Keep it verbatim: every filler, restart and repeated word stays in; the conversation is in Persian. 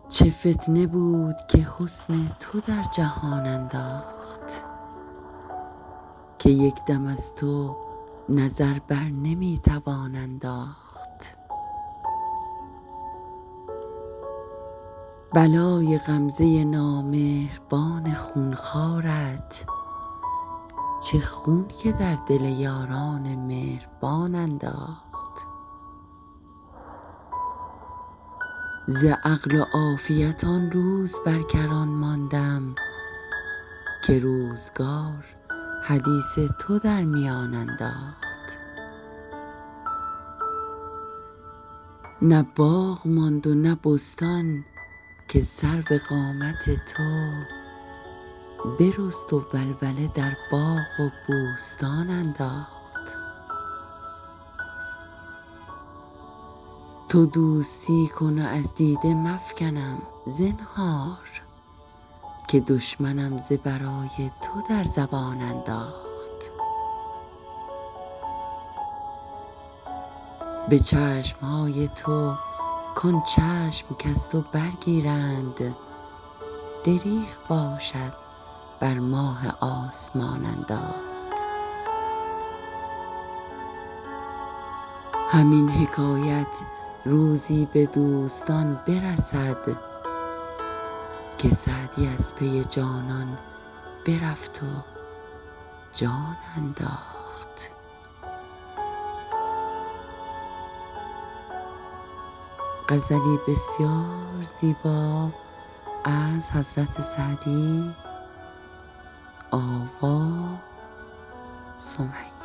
چه فتنه بود که حسن تو در جهان انداخت، که یک دم از تو نظر بر نمی توان انداخت. بلای غمزه نامهربان خونخوارت، چه خون که در دل یاران مهربان انداخت. ز عقل و عافیت آن روز بر کران ماندم، که روزگار حدیث تو در میان انداخت. نه باغ ماند و نه بستان که سرو قامت تو برست و ولوله در باغ و بوستان انداخت. تو دوستی کن و از دیده مفکنم زنهار، که دشمنم ز برای تو در زبان انداخت. به چشمهای تو کن چشم کز تو برگیرند، دریغ باشد بر ماه آسمان انداخت. همین حکایت روزی به دوستان برسد، که سعدی از پی جانان برفت و جان انداخت. غزلی بسیار زیبا از حضرت سعدی. آوا سمیه.